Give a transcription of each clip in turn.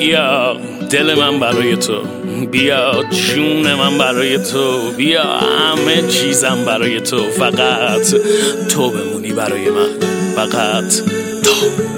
بیا دل من برای تو، بیا جون من برای تو، بیا همه چیزم برای تو، فقط تو بمونی برای من، فقط تو.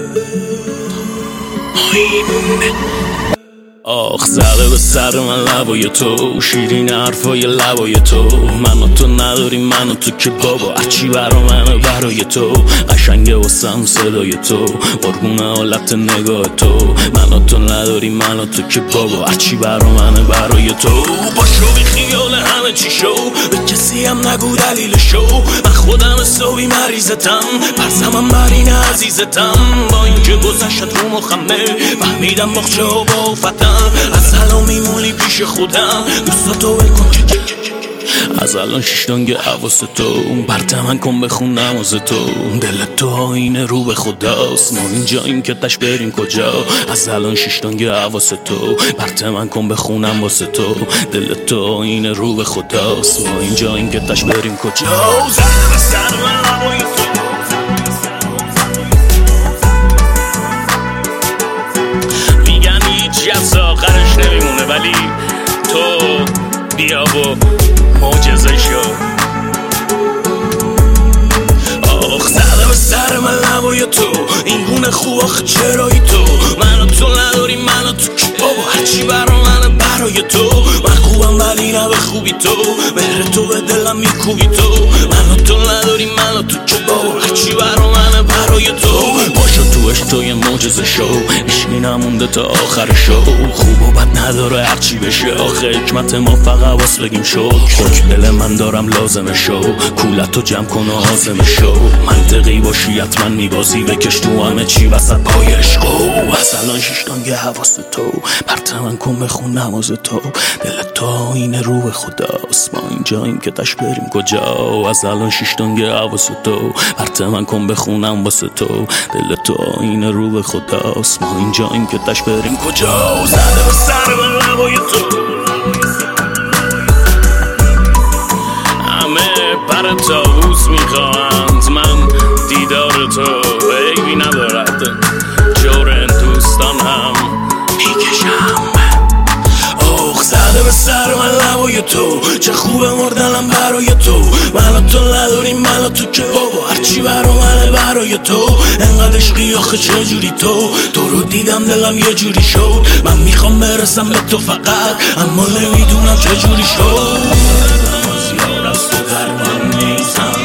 آخ زده به سر من لبای تو، شیرین حرفای لبای تو، من و تو نداریم من و تو که بابا هرچی برا منه برای تو، قشنگه واسم صدای تو، قربون حالت نگاه تو، من و تو نداریم من و تو که بابا هرچی برا منه برای تو. باشو بی خیال همه چی شو، به کسی هم نگو دلیل شو، من خودم حسابی مریضتم، پرسمم بر این عزیزتم، با اینکه گذشت رو مخمه فهمیدم باخچه ها با فتم، از الان میمونی پیش خودم، دوستاتو بکن از الان شیشتانگ حواس تو، برت من کن بخون نماز تو، دل تو آینه رو به خداست، ما اینجاییم که تش بریم کجا، از الان شیشتانگ حواس تو، برت من کن بخونم واسه تو، دل تو آینه رو به خداست، ما اینجاییم که تش بریم کجا. زده به سر من لبای تو، میگن هیچی از آخرش نمیمونه، ولی تو بیا و معجزه شو. آخ زده به سر من لبای تو، این گونه خوب آخه چرایی تو، من و تو نداریم من و تو که بابا هرچی برا منه برای تو، من خوبم ولی نه به خوبی تو، مهر تو به دلم میکوبی تو، من و تو نداریم من و تو که بابا هرچی برا منه برای تو. باشو توش تو یه معجزه شو، عشقی نمونده تا آخر شو، خوب و بد نداره هرچی بشه، آخه حکمت ما فقط واس بگیم شو، حکم دل من دارم لازمه شو، کولتو جمع کن و حازمه شو، منطقی باشی حتما میبازی، بکش تو همه چی وسط پای عشقو، از الان شیشتانگ حواس تو، برت من کن بخون نماز تو، دل تو آینه رو به خداست، ما اینجاییم که تش بریم کجا، از الان شیشتانگ حواس تو، برت من کن بخونم واسه تو، دل تو آینه رو به خداست، ما اینجاییم که تش بریم کجا. زده به سر من لبای تو، همه پر طاووس میخواهند، من دیدار تو عیبی ندارد، جور این دوستان هم میکشم. آخ زده به سر من لبای تو، چه خوبه مردنم برای تو، من و تو نداریم من و تو که بابا هرچی برا منه برای تو، انقدر عشقی آخه چجوری تو رو دیدم دلم یه جوری شد، من میخوام برسم به تو فقط، اما نمیدونم چجوری شد، زیاد از تو در من نیستم،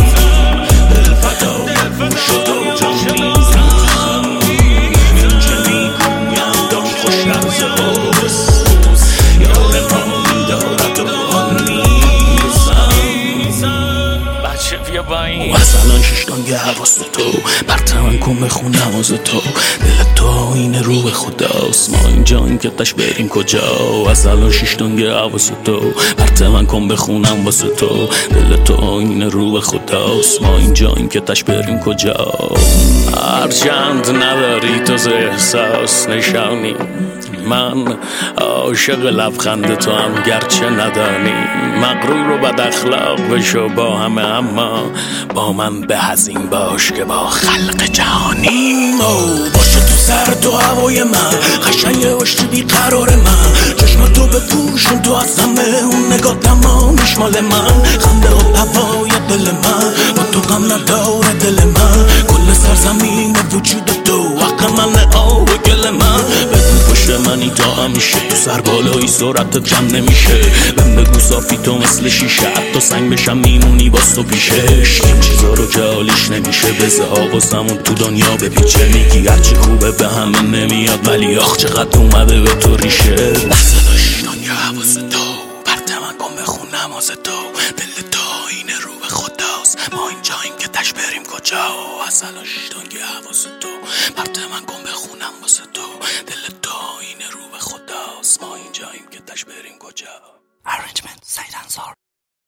دل فدا شد و جان میزم، این که میگویم دان خوش لحظه هاست، یار ما میدارد و آن نیستم. بچه بیا با این از الان شیشتانگ حواس تو، برت من کن بخون نماز تو، دل تو آینه رو به خداست، ما اینجاییم که تش بریم کجا، از الان شیشتانگ حواس تو، برت من کن بخونم واسه تو، دل تو آینه رو به خداست، ما اینجاییم که تش بریم کجا. هرچند نداری تو ز احساس نشانی، من عاشق لبخند تو هم گرچه ندانی، مغرور و بد اخلاق بشو با همه، اما با من به هزین باش که با خلق جهانیم. باشه تو سر تو هوای من، قشنگه باشی بیقرار من، چشم تو بپوشون تو از همه، اون نگاه تمامیش مال من، خنده و هوای دل من، با تو غم نداره دل من، کل سرزمین وجود تو حق من آه گل من، بگو پشت منی تا همیشه، تو سر بالایی سرعتت کم نمیشه، بهم بگو صافی تو مثل شیشه، حتی سنگ بشم میمونی باز تو پیشش، این چیزا رو که حالیش نمیشه، بزه حواسمون تو دنیا بپیچه، میگی هرچی خوبه به همه نمیاد، ولی آخ چقدر اومده به تو ریشه، دست شیطانی حواس تو، برت من کن بخون نماز تو، دل تو آینه رو به خداست، ما اینجاییم که تش بریم کجا، از الان شیطانی حواس تو، برت من کن بخونم واسه تو، دل تو آینه رو به خداست، ما اینجاییم که تش بریم کجا. Arrangement سعید انصار.